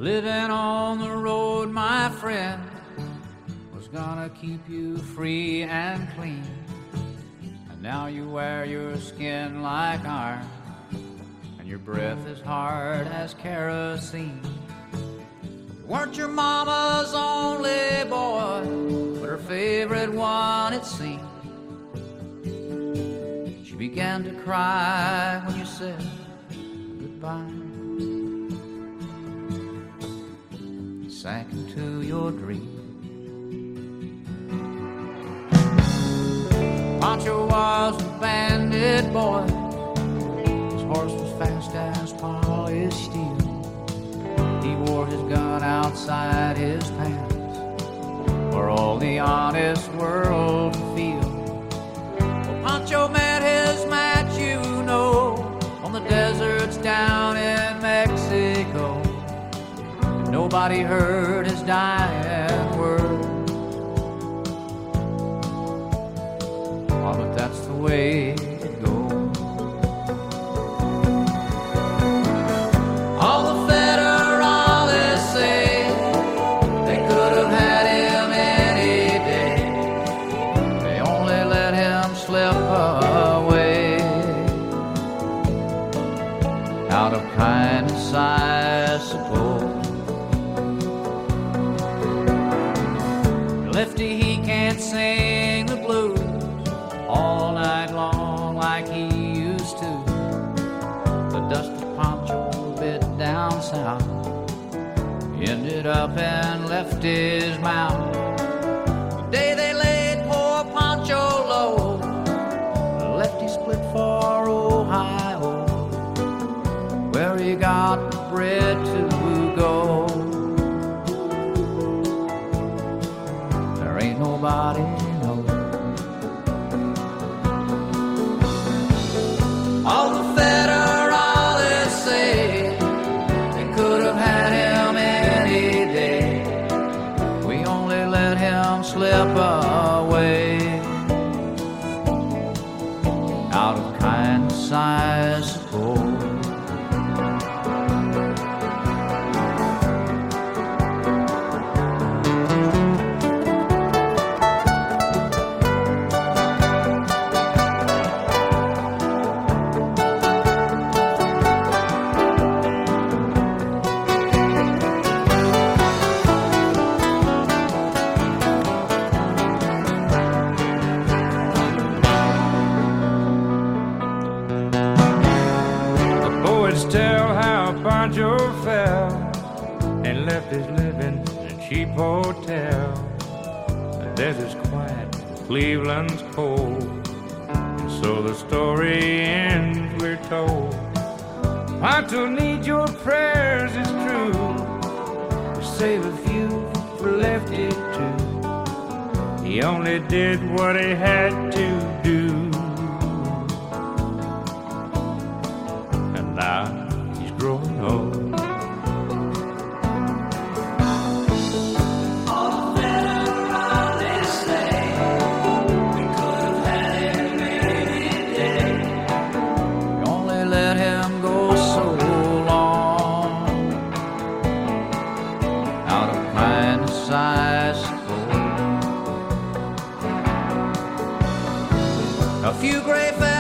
Living on the road, my friend, was gonna keep you free and clean. And now you wear your skin like iron, and your breath is hard as kerosene. You weren't your mama's only boy, but her favorite one, it seemed. She began to cry when you said goodbye. Sank into your dream. Pancho was a bandit boy. His horse was fast as polished steel. He wore his gun outside his pants for all the honest world to feel. Well, Pancho met his match, you know, on the deserts down in Mexico. Nobody heard his dying words. Oh, but that's the way it goes. All the federales say they could have had him any day. They only let him slip away. Out of kindness, I suppose. Lefty, he can't sing the blues all night long like he used to. The dusty Pancho bit down south ended up and left his mouth. The day they laid poor Pancho low, Lefty split for Ohio, where he got the bread to go. Ain't nobody knows. All the federales say they could have had him any day. We only let him slip away. Out of kindness, I suppose. Tell how Pancho fell and left his living in a cheap hotel. The desert's quiet, Cleveland's cold, and so the story ends, we're told. Pancho needs your prayers, it's true, to save a few for Lefty too. He only did what he had to do. Now he's growing old. All the federales say we could have had him any day. We only let him go so long. Out of kindness, I suppose. A few gray